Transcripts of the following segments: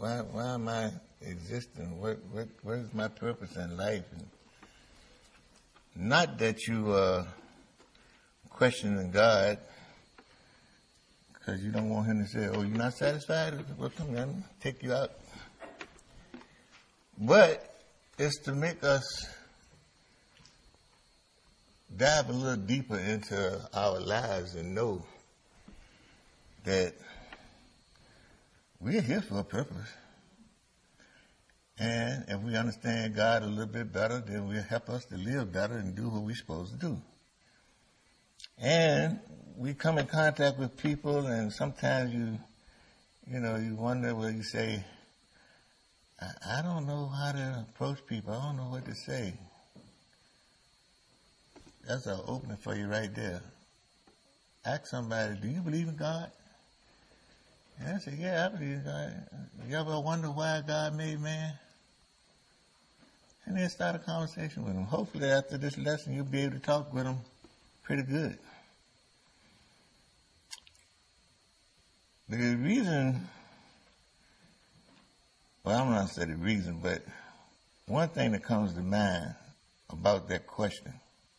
why am I existing? What is my purpose in life? And not that you are questioning God, because you don't want him to say, oh, you're not satisfied? Well, come on, take you out. But it's to make us dive a little deeper into our lives and know that we're here for a purpose. And if we understand God a little bit better, then will help us to live better and do what we're supposed to do. And we come in contact with people, and sometimes you wonder where you say, I don't know how to approach people. I don't know what to say. That's an opening for you right there. Ask somebody, do you believe in God? And I say, yeah, I believe in God. You ever wonder why God made man? And then start a conversation with them. Hopefully after this lesson, you'll be able to talk with them pretty good. The reason, well, I'm not going to say the reason, but one thing that comes to mind about that question,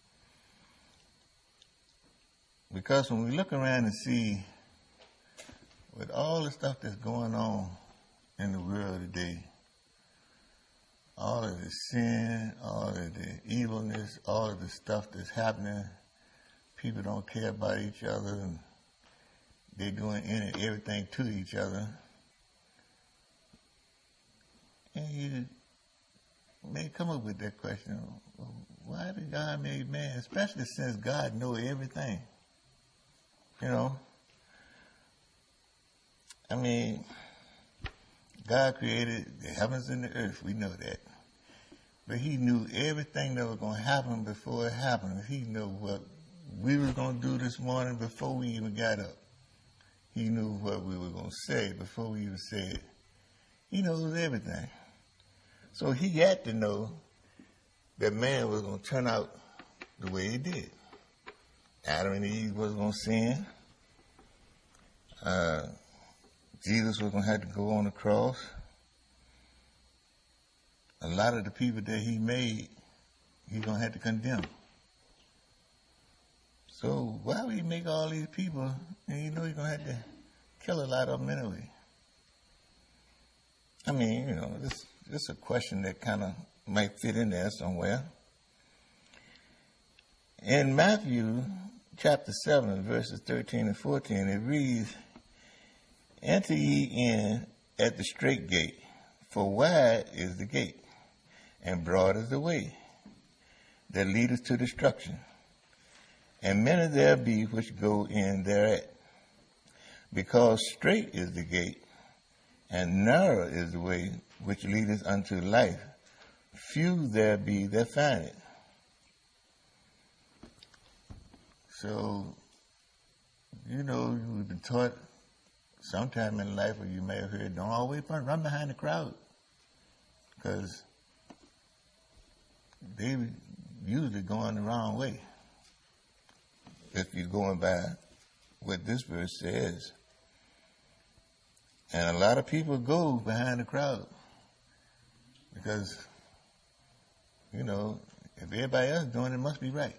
because when we look around and see with all the stuff that's going on in the world today, all of the sin, all of the evilness, all of the stuff that's happening, people don't care about each other, and they're doing everything to each other. And you may come up with that question, why did God make man? Especially since God knows everything. You know? I mean, God created the heavens and the earth, we know that. But he knew everything that was going to happen before it happened. He knew what we were going to do this morning before we even got up. He knew what we were going to say before we even said it. He knows everything. So he had to know that man was going to turn out the way he did. Adam and Eve was going to sin. Jesus was going to have to go on the cross. A lot of the people that he made, he's going to have to condemn. So why would he make all these people, and you know he's going to have to kill a lot of them anyway? I mean, you know, this is a question that kind of might fit in there somewhere. In Matthew chapter 7, verses 13 and 14, it reads, enter ye in at the strait gate, for wide is the gate, and broad is the way that leadeth to destruction. And many there be which go in thereat. Because strait is the gate, and narrow is the way which leadeth unto life. Few there be that find it. So, you know, we've been taught sometime in life, or you may have heard, don't always run behind the crowd, because they usually going the wrong way. If you're going by what this verse says. And a lot of people go behind the crowd because, you know, if everybody else is doing it, it must be right.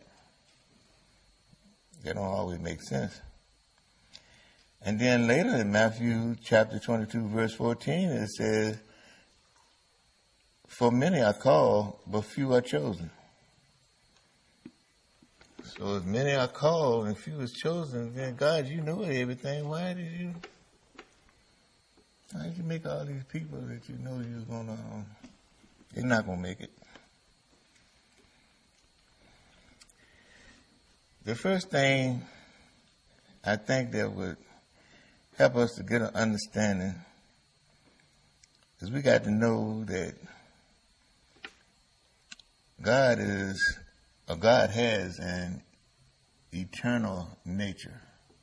That don't always make sense. And then later in Matthew chapter 22, verse 14, it says, for many are called, but few are chosen. So if many are called and few is chosen, then God, you know everything. Why did you make all these people that you know you're gonna, they're not gonna make it? The first thing I think that would help us to get an understanding is we got to know that God has an eternal nature.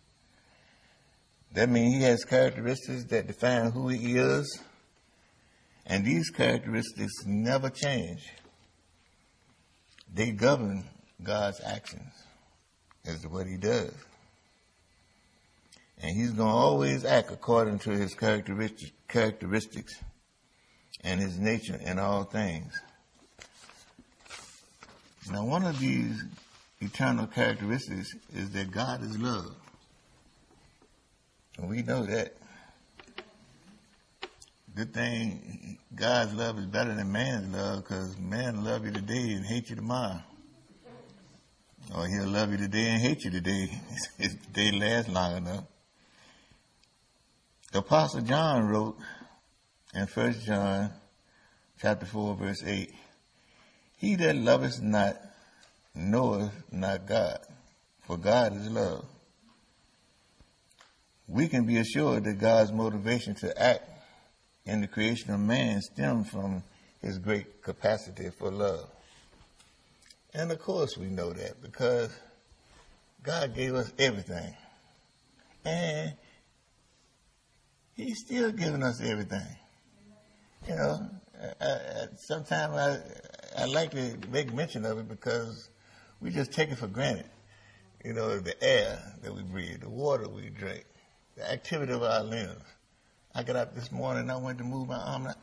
That means he has characteristics that define who he is, and these characteristics never change. They govern God's actions as to what he does. And he's going to always act according to his characteristics and his nature in all things. Now, one of these eternal characteristics is that God is love. And we know that. Good thing God's love is better than man's love, because man will love you today and hate you tomorrow. Or he'll love you today and hate you today if the day lasts long enough. The Apostle John wrote in 1 John chapter 4, verse 8, "He that loveth not knoweth not God, for God is love." We can be assured that God's motivation to act in the creation of man stems from his great capacity for love. And of course we know that because God gave us everything. And he's still giving us everything. You know, sometimes I like to make mention of it because we just take it for granted. You know, the air that we breathe, the water we drink, the activity of our limbs. I got up this morning and I went to move my arm and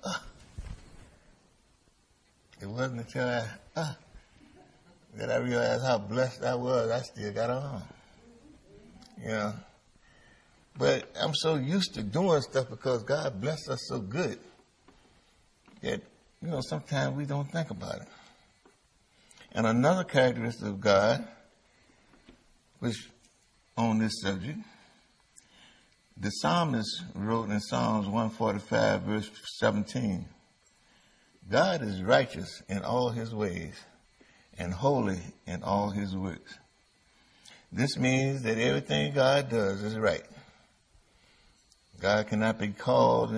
it wasn't until that I realized how blessed I was. I still got on. You know. But I'm so used to doing stuff because God blessed us so good that, you know, sometimes we don't think about it. And another characteristic of God, which on this subject, the psalmist wrote in Psalms 145, verse 17, "God is righteous in all his ways and holy in all his works." This means that everything God does is right. God cannot be called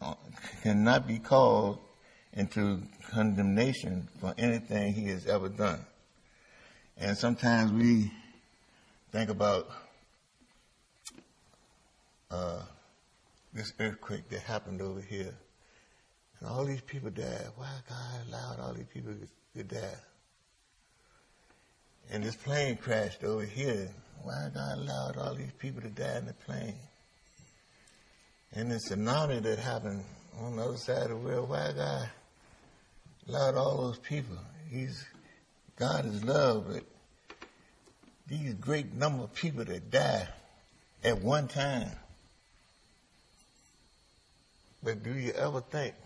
into condemnation for anything he has ever done. And sometimes we think about this earthquake that happened over here. And all these people died. Why God allowed all these people to die? And this plane crashed over here. Why God allowed all these people to die in the plane? And the tsunami that happened on the other side of the world, why God allowed all those people? God is love, but these great number of people that die at one time. But do you ever think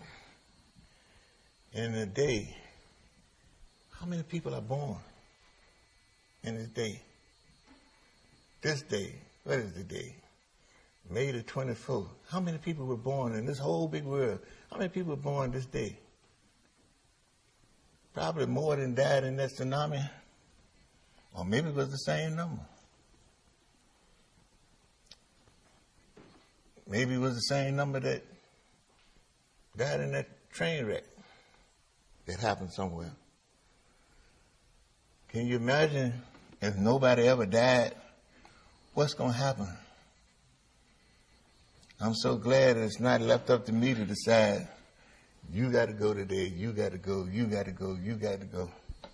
in a day, how many people are born in this day? This day, what is the day? May the 24th. How many people were born in this whole big world? How many people were born this day? Probably more than died in that tsunami. Or maybe it was the same number. Maybe it was the same number that died in that train wreck that happened somewhere. Can you imagine if nobody ever died? What's going to happen? I'm so glad it's not left up to me to decide, you got to go today, you got to go, you got to go, you got to go.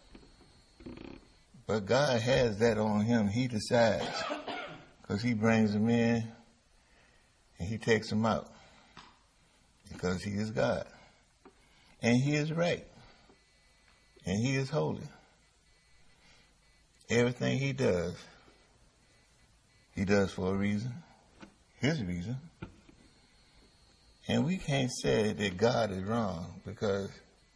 But God has that on him. He decides because he brings them in and he takes them out because he is God. And he is right. And he is holy. Everything he does for a reason, his reason. And we can't say that God is wrong because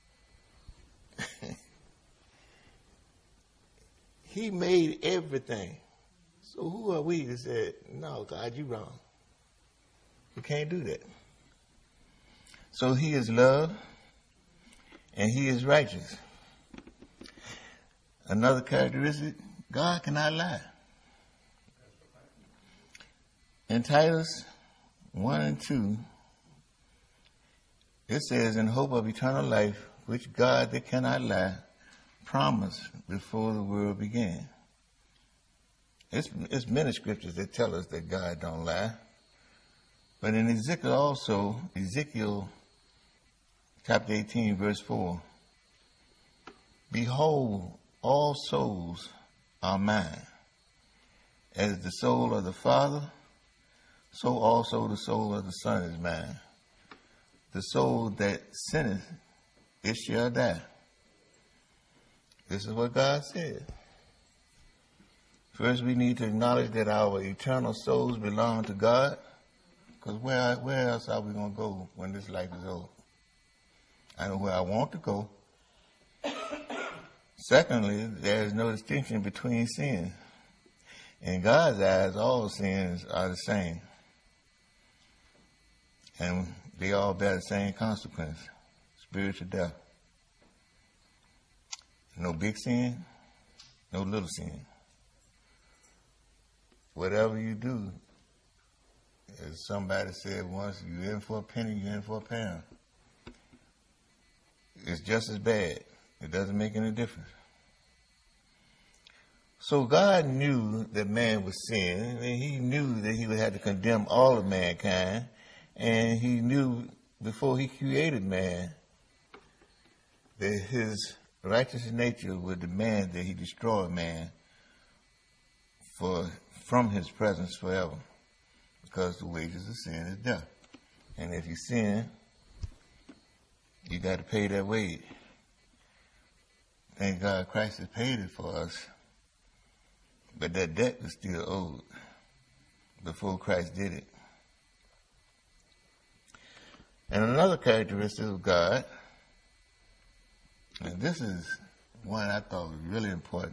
he made everything. So who are we to say, no, God, you're wrong? We can't do that. So he is love and he is righteous. Another characteristic, God cannot lie. In Titus 1 and 2, it says, "In hope of eternal life, which God that cannot lie promised before the world began." It's many scriptures that tell us that God don't lie. But in Ezekiel chapter 18, verse 4, "Behold, all souls are mine, as the soul of the Father, so also the soul of the Son is mine. The soul that sinneth, it shall die. This is what God said. First, we need to acknowledge that our eternal souls belong to God, because where else are we going to go when this life is over? I know where I want to go. Secondly, there is no distinction between sins. In God's eyes, all sins are the same. And they all bear the same consequence, spiritual death. No big sin, no little sin. Whatever you do, as somebody said once, you're in for a penny, you're in for a pound. It's just as bad. It doesn't make any difference. So God knew that man was sin, and he knew that he would have to condemn all of mankind, and he knew before he created man that his righteous nature would demand that he destroy man from his presence forever, because the wages of sin is death. And if you sin, you got to pay that wage. Thank God Christ has paid it for us, but that debt was still owed before Christ did it. And another characteristic of God, and this is one I thought was really important,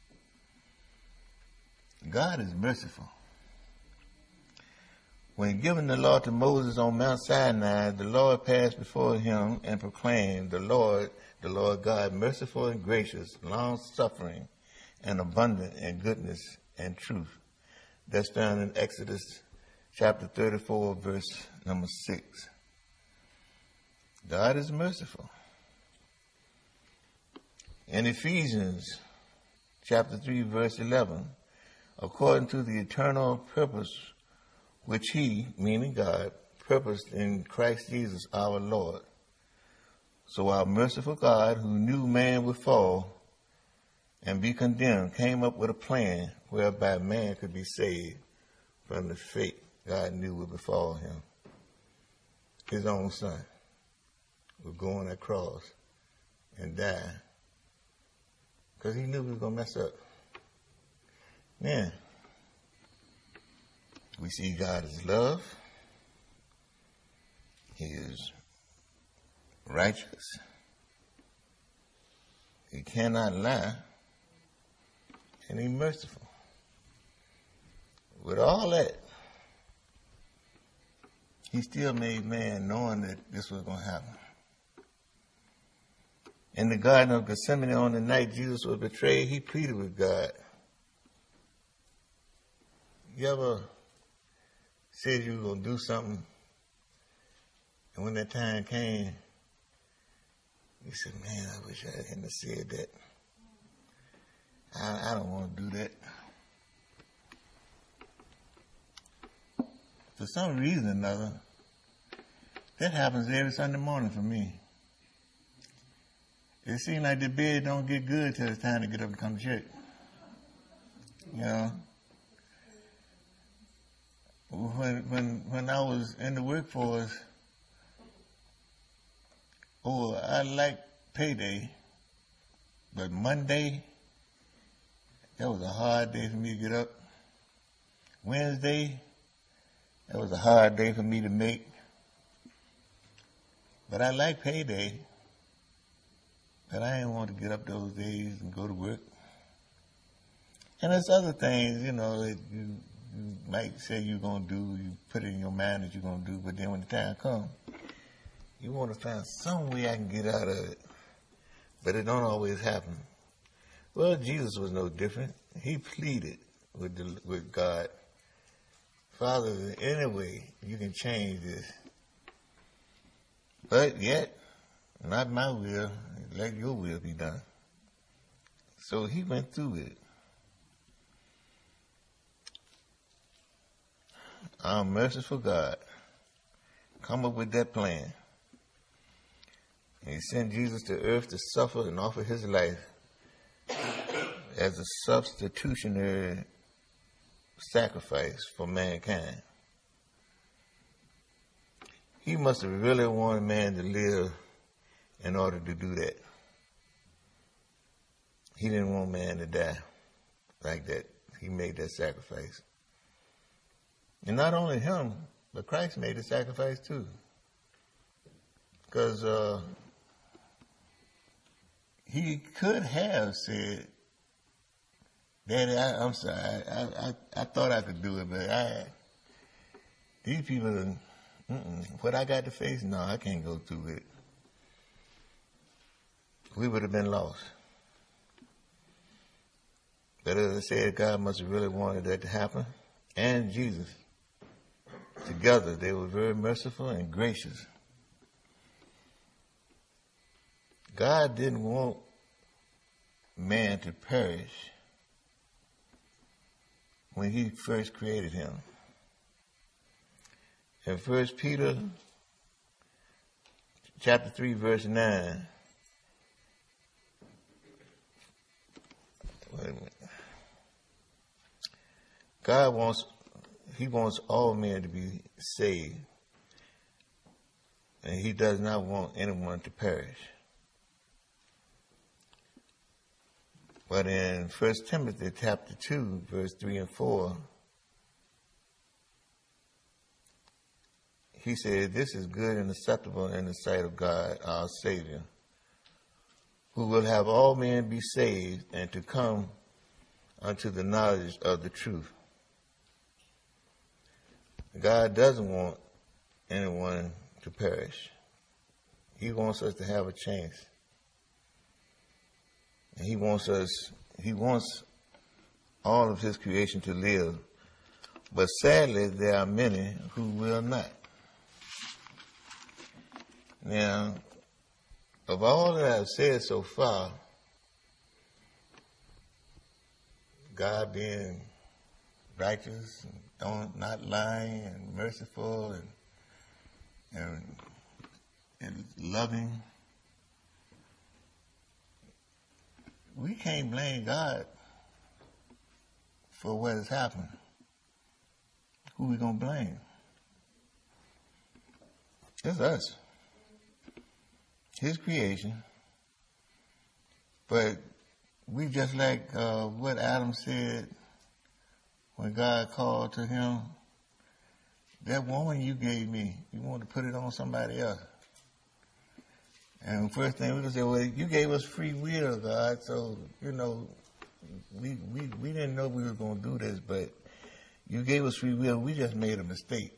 God is merciful. When giving the law to Moses on Mount Sinai, the Lord passed before him and proclaimed, the Lord God, merciful and gracious, long-suffering and abundant in goodness and truth. That's found in Exodus chapter 34, verse number 6. God is merciful. In Ephesians chapter 3, verse 11, according to the eternal purpose which he, meaning God, purposed in Christ Jesus our Lord. So our merciful God, who knew man would fall and be condemned, came up with a plan whereby man could be saved from the fate God knew would befall him. His own son would go on that cross and die because he knew he was going to mess up. Then we see God is love. He is righteous. He cannot lie. And he's merciful. With all that, he still made man knowing that this was going to happen. In the Garden of Gethsemane on the night Jesus was betrayed, he pleaded with God. You ever said you were going to do something, and when that time came, you said, man, I wish I hadn't said that. I don't want to do that. For some reason or another, that happens every Sunday morning for me. It seems like the bed don't get good till it's time to get up and come to church. You know? When I was in the workforce, I like payday, but Monday, that was a hard day for me to get up. Wednesday, that was a hard day for me to make. But I like payday, but I didn't want to get up those days and go to work. And there's other things, you know, that you might say you're going to do, you put it in your mind that you're going to do, but then when the time comes, you want to find some way I can get out of it. But it don't always happen. Well, Jesus was no different. He pleaded with God, Father, is there any way you can change this? But yet, not my will, let your will be done. So he went through it. Our merciful God come up with that plan. And he sent Jesus to earth to suffer and offer his life as a substitutionary sacrifice for mankind. He must have really wanted man to live in order to do that. He didn't want man to die like that. He made that sacrifice. And not only him, but Christ made the sacrifice too. Because he could have said, Daddy, I'm sorry, I thought I could do it, but these people, what I got to face, no, I can't go through it. We would have been lost. But as I said, God must have really wanted that to happen. And Jesus. Together, they were very merciful and gracious. God didn't want man to perish when he first created him. In 1 Peter chapter 3, verse 9, wait a minute. God wants all men to be saved. And he does not want anyone to perish. But in 1 Timothy chapter 2, verse 3 and 4, he said, this is good and acceptable in the sight of God, our Savior, who will have all men be saved and to come unto the knowledge of the truth. God doesn't want anyone to perish. He wants us to have a chance. And he wants all of his creation to live. But sadly, there are many who will not. Now, of all that I've said so far, God being righteous, and not lying, and merciful, and loving, we can't blame God for what has happened. Who we gonna blame? It's us. His creation. But we just like what Adam said when God called to him, that woman you gave me, you want to put it on somebody else. And first thing we're going to say, well, you gave us free will, God, so, we didn't know we were going to do this, but you gave us free will, we just made a mistake.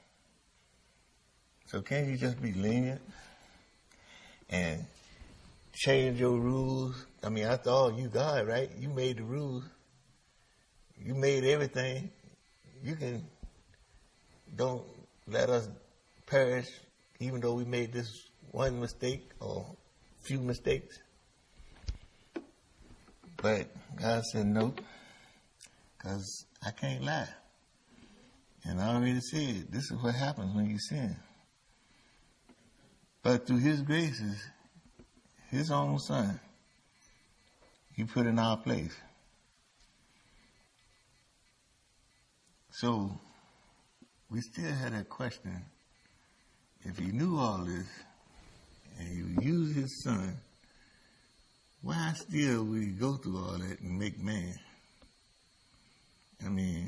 So can't you just be lenient and change your rules? I mean, after all, you God, right? You made the rules. You made everything. Don't let us perish, even though we made this one mistake or few mistakes. But God said, nope, because I can't lie. And I already said, this is what happens when you sin. But through his graces, his own son, he put in our place. So we still had that question. If he knew all this and he used his son, why still would he go through all that and make man? I mean,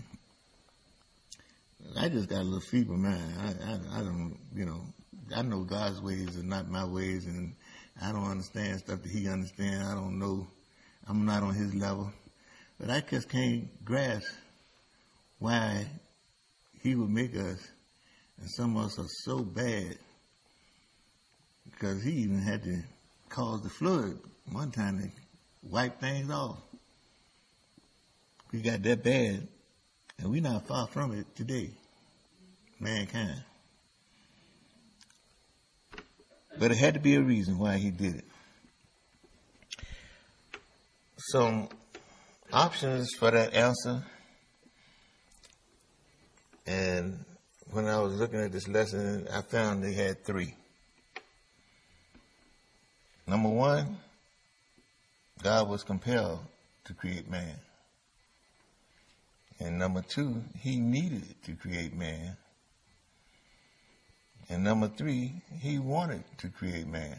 I just got a little feeble mind. I don't, I know God's ways are not my ways, and I don't understand stuff that he understands. I don't know. I'm not on his level. But I just can't grasp why he would make us, and some of us are so bad, because he even had to cause the flood one time to wipe things off. We got that bad, and we're not far from it today, mankind. But it had to be a reason why he did it. Some options for that answer. And when I was looking at this lesson, I found they had 3. Number 1, God was compelled to create man. And number 2, he needed to create man. And number three, he wanted to create man.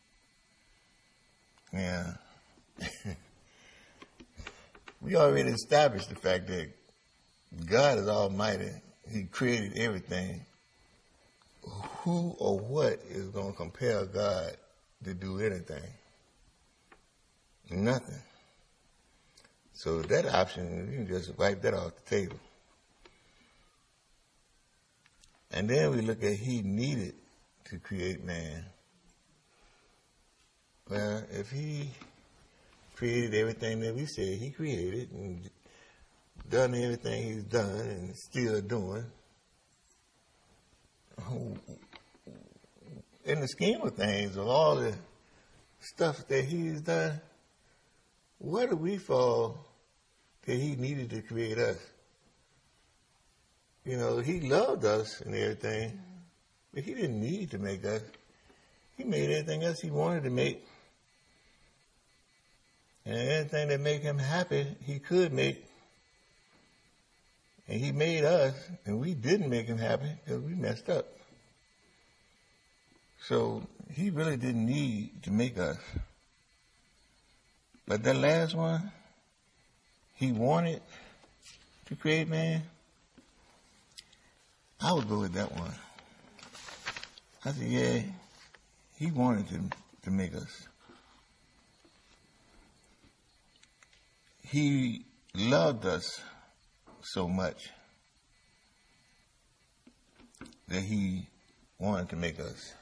Now, we already established the fact that God is almighty. He created everything. Who or what is going to compel God to do anything? Nothing. So that option, you can just wipe that off the table. And then we look at he needed to create man. Well, if he created everything that we said he created and done everything he's done and still doing, in the scheme of things, of all the stuff that he's done, where do we fall that he needed to create us? You know, he loved us and everything, but he didn't need to make us. He made everything else he wanted to make. And anything that made him happy, he could make. And he made us, and we didn't make him happy because we messed up. So he really didn't need to make us. But that last one, he wanted to create man. I would go with that one. I said, yeah, he wanted to make us. He loved us so much that he wanted to make us.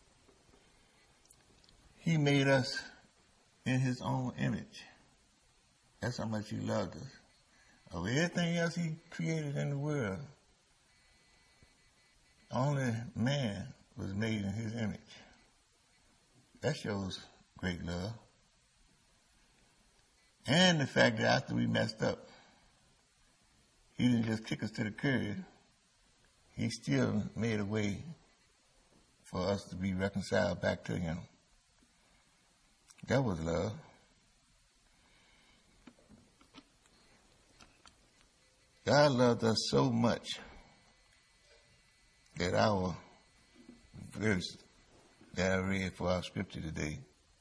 He made us in his own image. That's how much he loved us. Of everything else he created in the world, only man was made in his image. That shows great love. And the fact that after we messed up, he didn't just kick us to the curb. He still made a way for us to be reconciled back to him. That was love. God loved us so much that our verse that I read for our scripture today,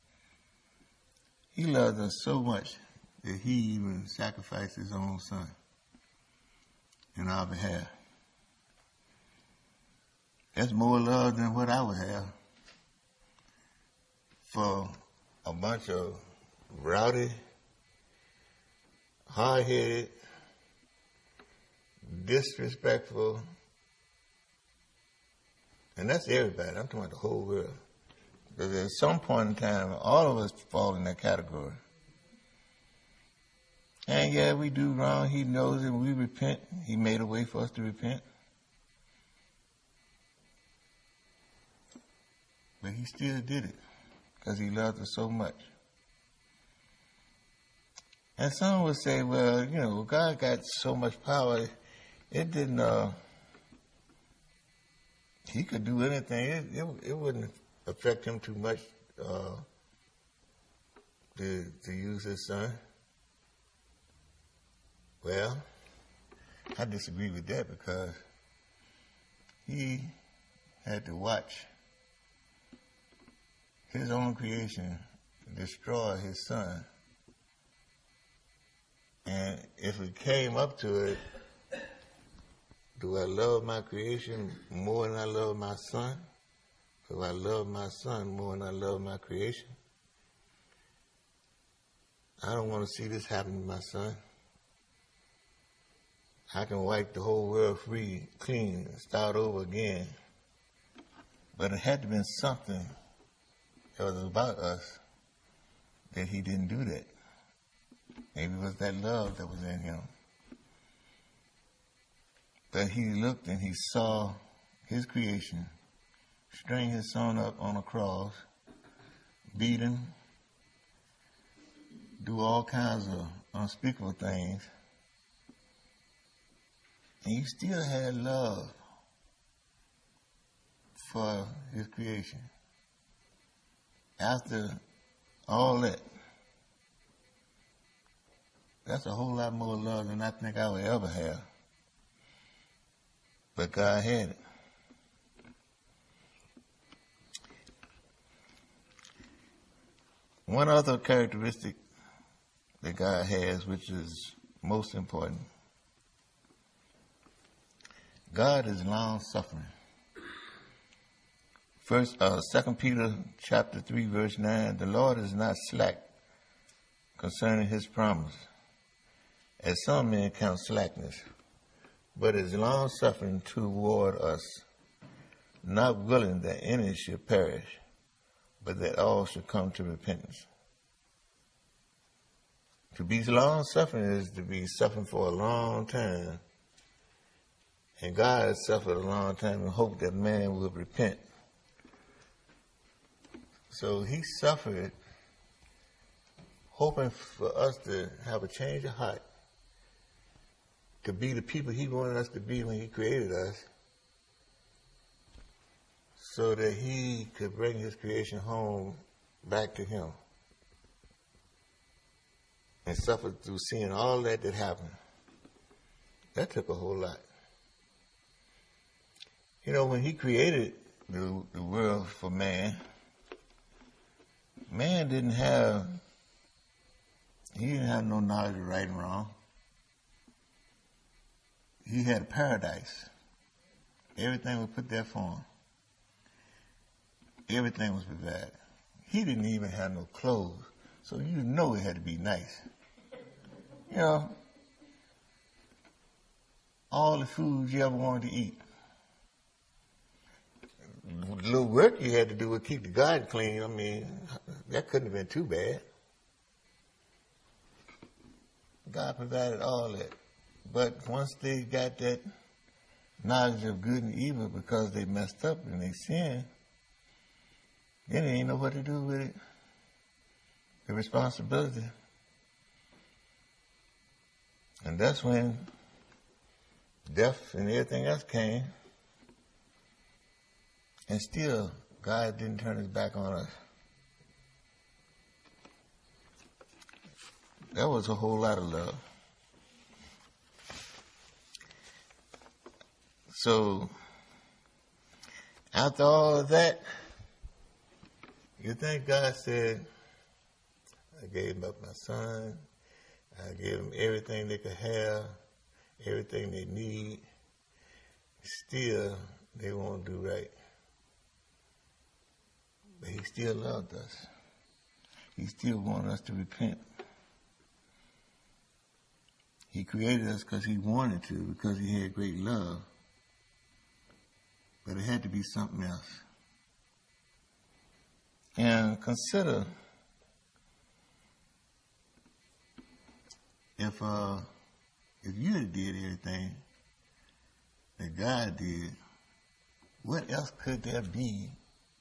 he loved us so much that he even sacrificed his own son in our behalf. That's more love than what I would have for a bunch of rowdy, hard-headed, disrespectful, and that's everybody. I'm talking about the whole world. Because at some point in time, all of us fall in that category. And yeah, we do wrong. He knows it. We repent. He made a way for us to repent. But he still did it because he loved us so much. And some would say, well, you know, God got so much power, it didn't, he could do anything. It wouldn't affect him too much to use his son. Well, I disagree with that because he had to watch his own creation destroy his son. And if it came up to it, do I love my creation more than I love my son? Do I love my son more than I love my creation? I don't want to see this happen to my son. I can wipe the whole world free, clean, and start over again. But it had to have been something that was about us that he didn't do that. Maybe it was that love that was in him. But he looked and he saw his creation string his son up on a cross, beat him, do all kinds of unspeakable things. And he still had love for his creation. After all that, that's a whole lot more love than I think I would ever have. But God had it. One other characteristic that God has, which is most important, God is long-suffering. 2 Peter chapter 3, verse 9, the Lord is not slack concerning his promise, as some men count slackness, but is long-suffering toward us, not willing that any should perish, but that all should come to repentance. To be long-suffering is to be suffering for a long time, and God has suffered a long time and hoped that man will repent. So he suffered, hoping for us to have a change of heart, to be the people he wanted us to be when he created us, so that he could bring his creation home back to him, and suffered through seeing all that happened. That took a whole lot. You know, when he created the world for man, man didn't have no knowledge of right and wrong. He had a paradise. Everything was put there for him. Everything was provided. He didn't even have no clothes, so you know it had to be nice. You know, all the food you ever wanted to eat. The little work you had to do would keep the garden clean. I mean, that couldn't have been too bad. God provided all that. But once they got that knowledge of good and evil because they messed up and they sinned, then they didn't know what to do with it. The responsibility. And that's when death and everything else came. And still, God didn't turn his back on us. That was a whole lot of love. So, after all of that, you think God said, I gave him up my son, I gave them everything they could have, everything they need. Still, they won't do right. But he still loved us. He still wanted us to repent. He created us because he wanted to, because he had great love. But it had to be something else. And consider if you had did everything that God did, what else could there be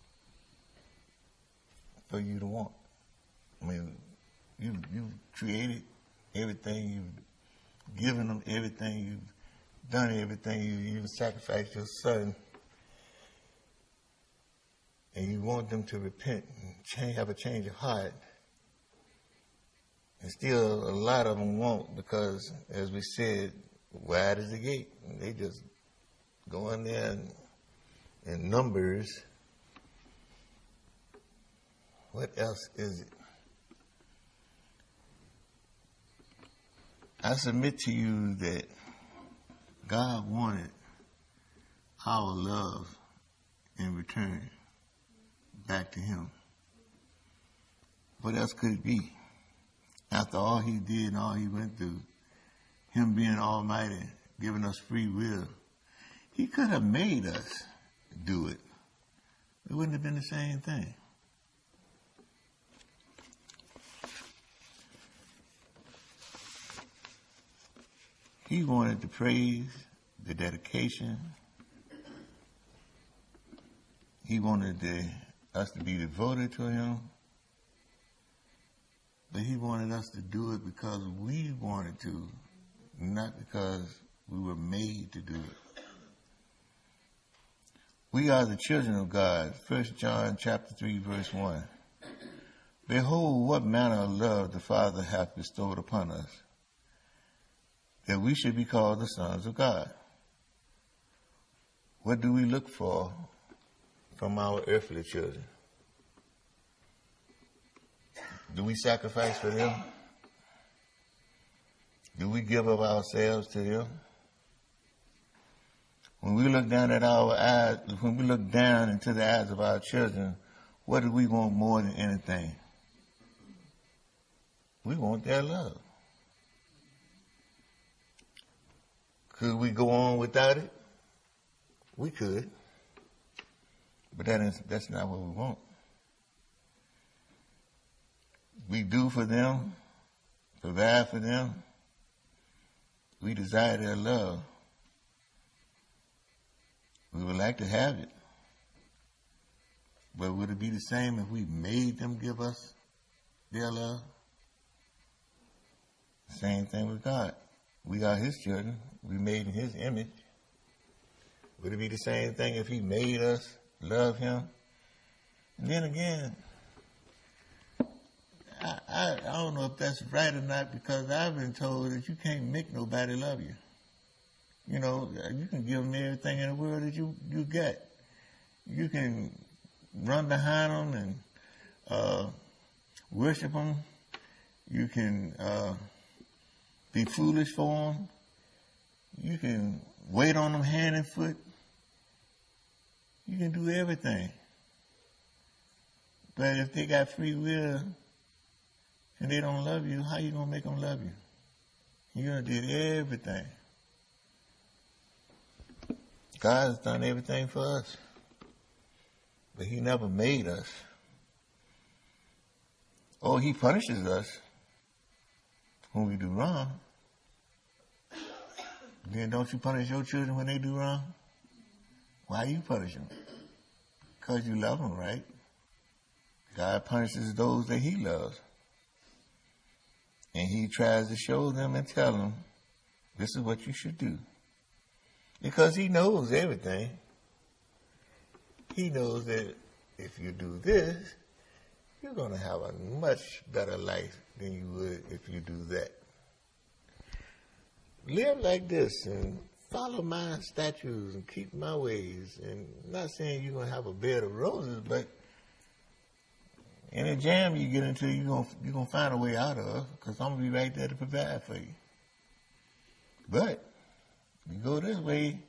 for you to want? I mean, you've created everything, you've given them everything, you've done everything, you even sacrificed your son, and you want them to repent and have a change of heart. And still, a lot of them won't because, as we said, wide is the gate. And they just go in there in numbers. What else is it? I submit to you that God wanted our love in return back to him. What else could it be? After all he did and all he went through, him being almighty, giving us free will, he could have made us do it. It wouldn't have been the same thing. He wanted the praise, the dedication. He wanted us to be devoted to him. But he wanted us to do it because we wanted to, not because we were made to do it. We are the children of God. 1 John chapter 3, verse 1. Behold, what manner of love the Father hath bestowed upon us, that we should be called the sons of God. What do we look for from our earthly children? Do we sacrifice for them? Do we give up ourselves to them? When we look down at our eyes, when we look down into the eyes of our children, what do we want more than anything? We want their love. Could we go on without it? We could. But that's not what we want. We do for them, provide for them. We desire their love. We would like to have it. But would it be the same if we made them give us their love? Same thing with God. We are His children. We made in His image. Would it be the same thing if He made us love Him? And then again, I don't know if that's right or not, because I've been told that you can't make nobody love you. You know, you can give them everything in the world that you get. You can run behind them and worship them. You can be foolish for them. You can wait on them hand and foot. You can do everything. But if they got free will and they don't love you, how you going to make them love you? You done did everything. God has done everything for us. But He never made us. Oh, He punishes us when we do wrong. Then don't you punish your children when they do wrong? Why you punish them? Because you love them, right? God punishes those that He loves. And He tries to show them and tell them, this is what you should do. Because He knows everything. He knows that if you do this, you're going to have a much better life than you would if you do that. Live like this and follow my statutes and keep my ways. And I'm not saying you're going to have a bed of roses, but any jam you get into, you're going to find a way out of, because I'm going to be right there to provide for you. But you go this way,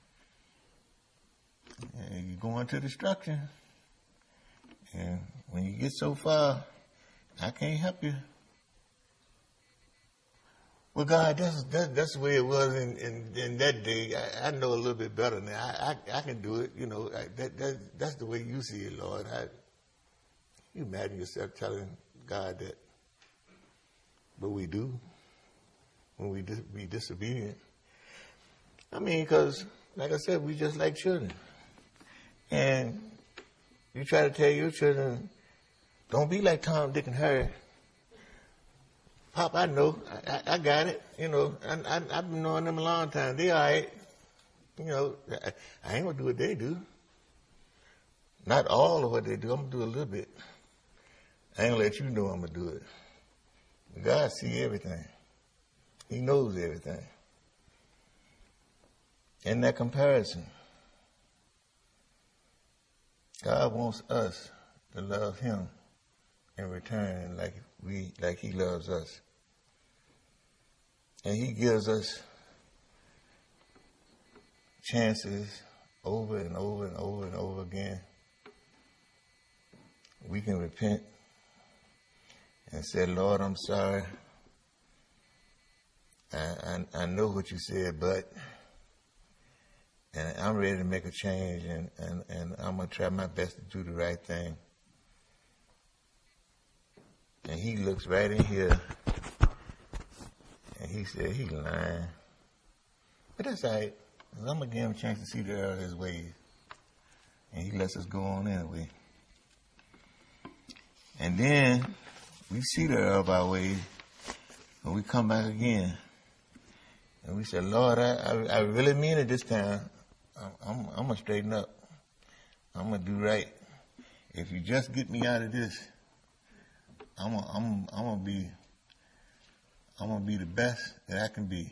and you're going to destruction. And when you get so far, I can't help you. Well, God, that's the way it was in that day. I know a little bit better now. I can do it. You know, that's the way you see it, Lord. You imagine yourself telling God that. But we do when we be disobedient. I mean, because, like I said, we just like children. And you try to tell your children, don't be like Tom, Dick, and Harry. Pop, I know. I got it. You know, I've been knowing them a long time. They all right. You know, I ain't going to do what they do. Not all of what they do. I'm going to do a little bit. I ain't going to let you know I'm going to do it. God sees everything. He knows everything. In that comparison, God wants us to love Him in return like He loves us. And He gives us chances over and over and over and over again. We can repent and say, Lord, I'm sorry. I know what you said, but... And I'm ready to make a change, and I'm going to try my best to do the right thing. And He looks right in here, and He said, he's lying. But that's all right, because I'm going to give Him a chance to see the error of His ways. And He lets us go on anyway. And then we see the error of our ways, and we come back again. And we say, Lord, I really mean it this time. I'm going to straighten up. I'm going to do right. If you just get me out of this, I'm going to be the best that I can be.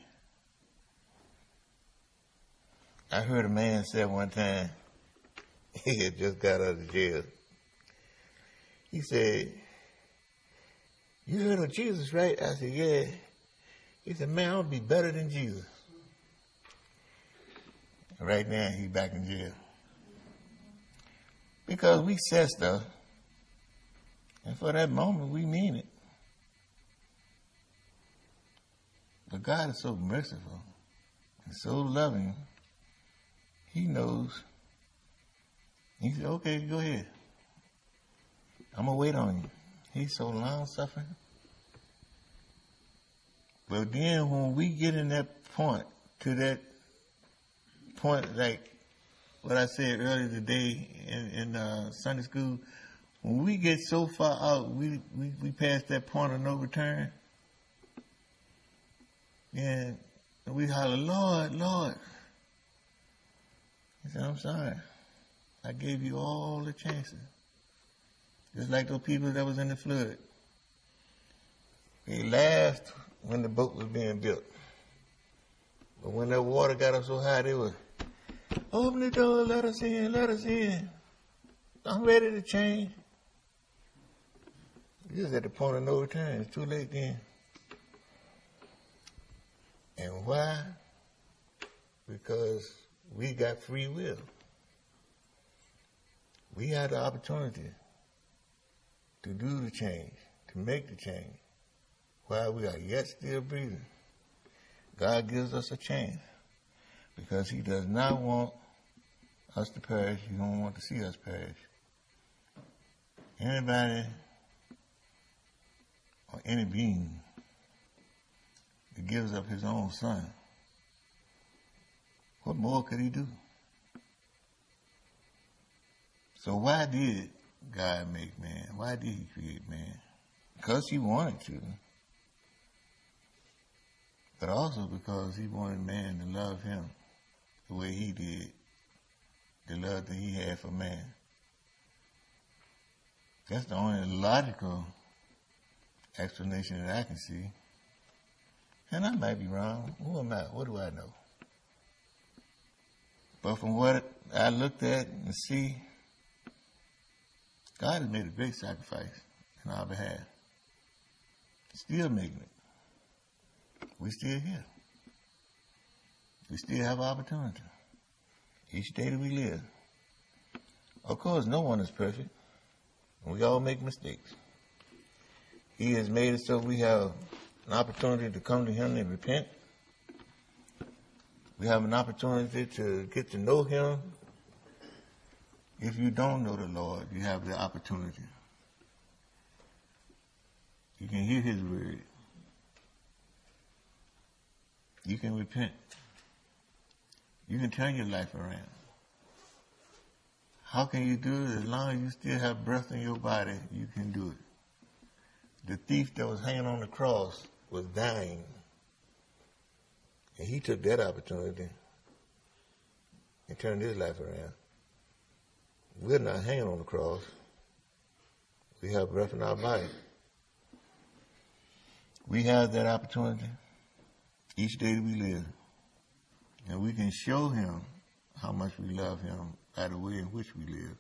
I heard a man say one time, he had just got out of jail. He said, You heard of Jesus, right? I said, yeah. He said, man, I'll be better than Jesus. Right now, he's back in jail. Because we said stuff, and for that moment, we mean it. But God is so merciful and so loving. He knows. He said, okay, go ahead. I'm going to wait on you. He's so long-suffering. But then when we get in that point, like what I said earlier today in Sunday school, when we get so far out, we pass that point of no return, and we holler, Lord, Lord. He said, I'm sorry. I gave you all the chances. Just like those people that was in the flood. They laughed when the boat was being built. But when that water got up so high, they were, open the door, let us in, let us in. I'm ready to change. This is at the point of no return. It's too late then. And why? Because we got free will. We had the opportunity to do the change, to make the change, while we are yet still breathing. God gives us a chance because he does not want us to perish. He don't want to see us perish. Anybody or any being that gives up his own son, what more could he do? So why did God make man? Why did he create man? Because he wanted to. But also because he wanted man to love him the way he did, the love that he had for man. That's the only logical explanation that I can see. And I might be wrong. Who am I? What do I know? But from what I looked at and see, God has made a great sacrifice in our behalf. Still making it. We're still here. We still have opportunity. Each day that we live. Of course, no one is perfect. We all make mistakes. He has made it so we have an opportunity to come to him and repent. We have an opportunity to get to know him. If you don't know the Lord, you have the opportunity. You can hear his word. You can repent. You can turn your life around. How can you do it? As long as you still have breath in your body, you can do it. The thief that was hanging on the cross was dying. And he took that opportunity and turned his life around. We're not hanging on the cross. We have breath in our body. We have that opportunity each day that we live. And we can show him how much we love him by the way in which we live.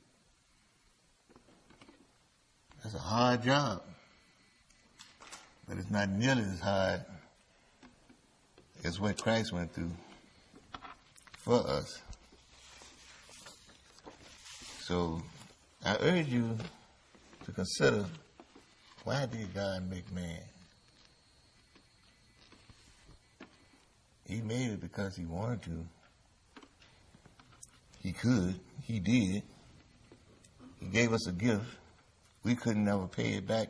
That's a hard job. But it's not nearly as hard as what Christ went through for us. So I urge you to consider, why did God make man? He made it because he wanted to. He could. He did. He gave us a gift. We couldn't never pay it back.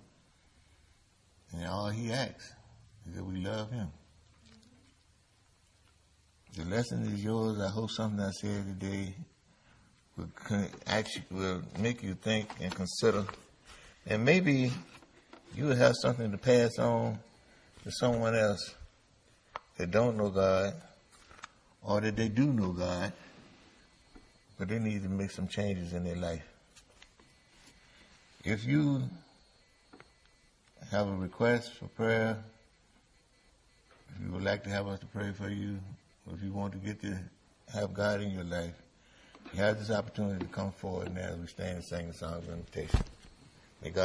And all he asks is that we love him. The lesson is yours. I hope something I said today will make you think and consider. And maybe you will have something to pass on to someone else that don't know God, or that they do know God, but they need to make some changes in their life. If you have a request for prayer, if you would like to have us to pray for you, or if you want to get to have God in your life, you have this opportunity to come forward now as we stand and sing the song of invitation.